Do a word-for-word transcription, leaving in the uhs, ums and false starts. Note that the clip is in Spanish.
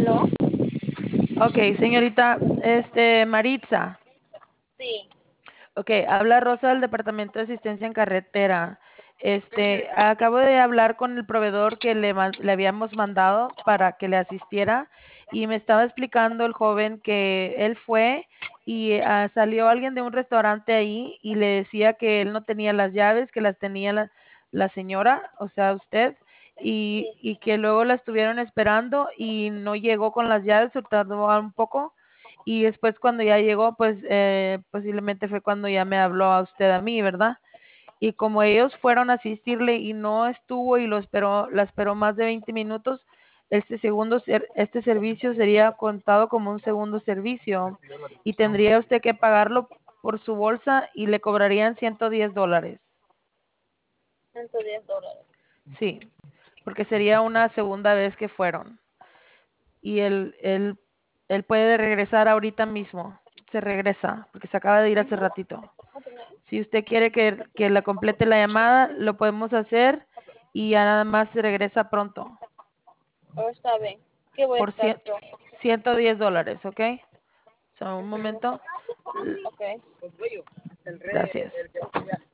¿Aló? Ok, señorita, este, Maritza. Sí. Ok, habla Rosa del Departamento de Asistencia en Carretera. Este, Ujú. acabo de hablar con el proveedor que le, ma- le habíamos mandado para que le asistiera y me estaba explicando el joven que él fue y ah, salió alguien de un restaurante ahí y le decía que él no tenía las llaves, que las tenía la, la señora, o sea, usted, y, Sí. y que luego la estuvieron esperando y no llegó con las llaves, se tardó un poco y después cuando ya llegó, pues eh, posiblemente fue cuando ya me habló a usted a mí, ¿verdad? Y como ellos fueron a asistirle y no estuvo y lo esperó, la esperó más de veinte minutos, este segundo ser- este servicio sería contado como un segundo servicio y tendría usted que pagarlo por su bolsa y le cobrarían ciento diez dólares. ciento diez dólares. Sí, porque sería una segunda vez que fueron. Y él, él, él puede regresar ahorita mismo. Se regresa, porque se acaba de ir hace Ujú. ratito. Si usted quiere que, que la complete la llamada, lo podemos hacer y ya nada más se regresa pronto. Oh, está bien. ¿Qué voy a Por estar cien- yo? ciento diez dólares, ¿ok? So, un Ujú. momento. L- Ok. Gracias.